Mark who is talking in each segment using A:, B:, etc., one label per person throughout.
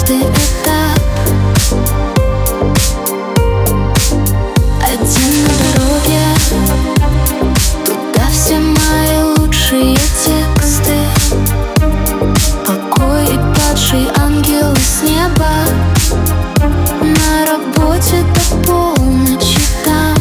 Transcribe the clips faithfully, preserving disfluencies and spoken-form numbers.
A: каждый этап. Один на дороге, туда все мои лучшие тексты. Покой и падший ангел с неба. На работе до полночи там.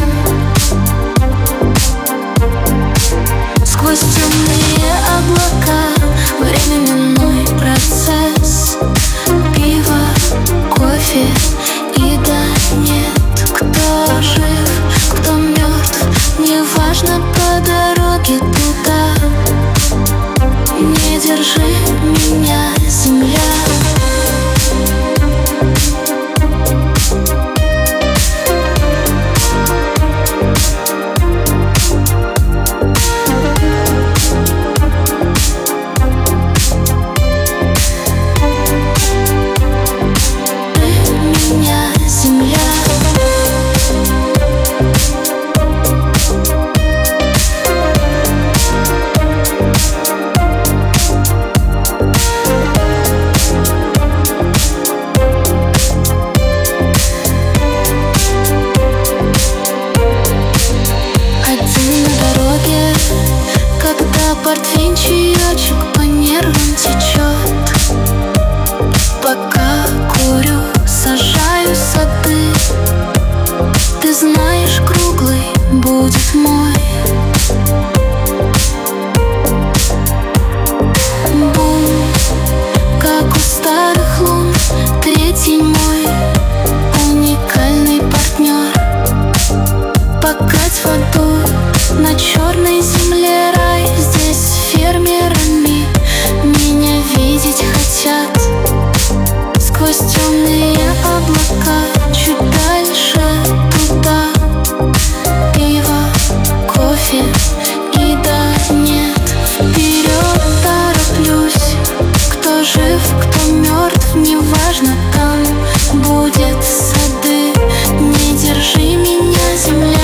A: Сквозь темные облака временной процесс. Пиво, кофе и да нет. Кто жив, кто мертв, неважно, по дороге туда. Не держи меня, земля. Портвейн чаечек по нервам течет. Пока курю, сажаю сады. Ты знаешь, круглый будет мой. Бум, как у старых лун. Третий мой уникальный партнер. Покать воду на черной земле рай. Здесь фермерами меня видеть хотят. Сквозь темные облака чуть дальше туда. Пиво, кофе и да нет. Вперед тороплюсь. Кто жив, кто мертв, неважно, там будет сады. Не держи меня, земля.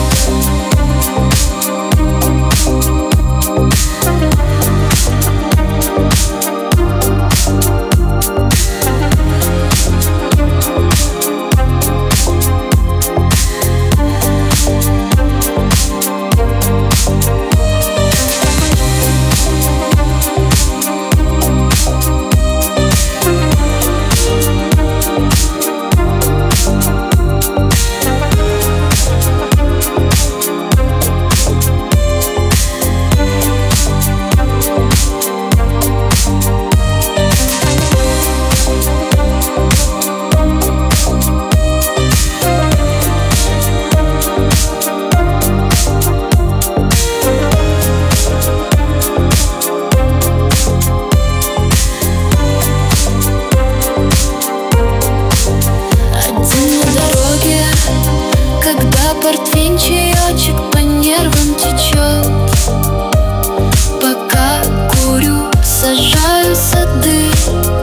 A: Портвейн чаечек по нервам течет. Пока курю, сажаю сады.